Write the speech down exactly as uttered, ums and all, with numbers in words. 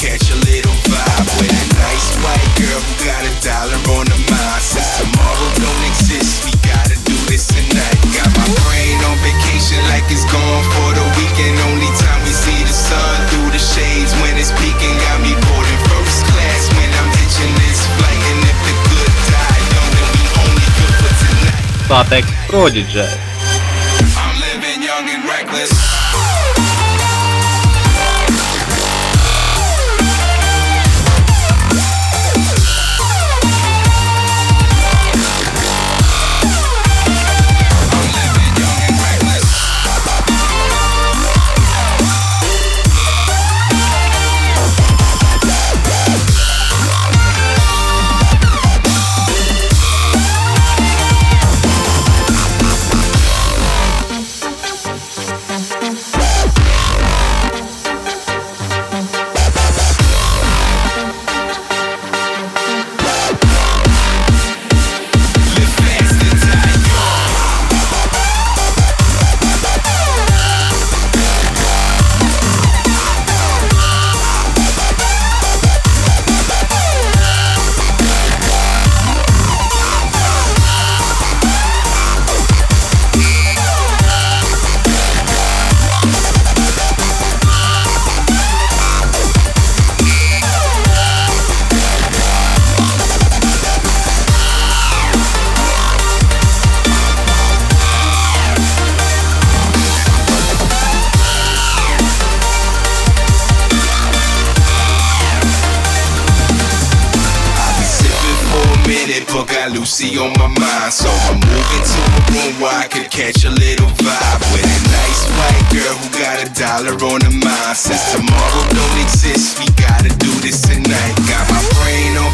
catch a little vibe with a nice white girl who got a dollar on her mind. Since tomorrow don't exist, we gotta do this tonight. Got my brain on vacation like it's gone for the weekend. Only time we see the sun through the shades when it's peeking. Got me boarding first class when I'm ditching this flight. And if the good die young, then we only good for tonight. Tā teikt, Prodigy. I'm living young and reckless. But got Lucy on my mind, so I'm moving to a room where I could catch a little vibe with a nice white girl who got a dollar on her mind. Since tomorrow don't exist, we gotta do this tonight. Got my brain on